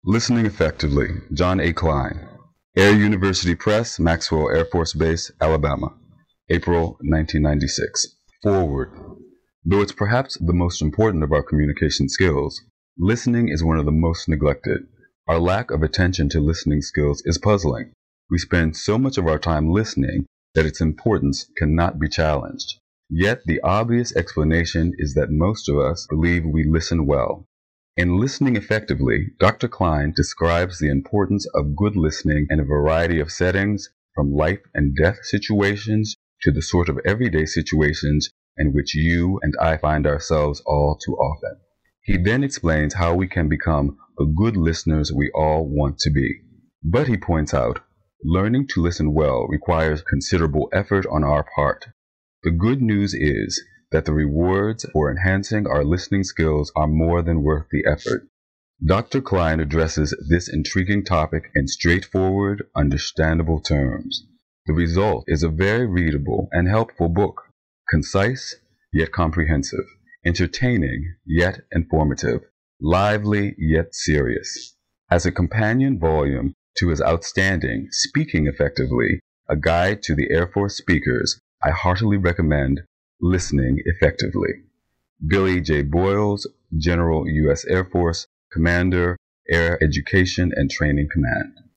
Listening Effectively, John A. Klein. Air University Press, Maxwell Air Force Base, Alabama, April 1996. Forward. Though it's perhaps the most important of our communication skills, listening is one of the most neglected. Our lack of attention to listening skills is puzzling. We spend so much of our time listening that its importance cannot be challenged. Yet the obvious explanation is that most of us believe we listen well. In Listening Effectively, Dr. Klein describes the importance of good listening in a variety of settings, from life and death situations to the sort of everyday situations in which you and I find ourselves all too often. He then explains how we can become the good listeners we all want to be. But he points out, learning to listen well requires considerable effort on our part. The good news is that the rewards for enhancing our listening skills are more than worth the effort. Dr. Klein addresses this intriguing topic in straightforward, understandable terms. The result is a very readable and helpful book, concise yet comprehensive, entertaining yet informative, lively yet serious. As a companion volume to his outstanding Speaking Effectively, a guide to the Air Force speakers, I heartily recommend Listening Effectively. Billy J. Boyles, General U.S. Air Force, Commander, Air Education and Training Command.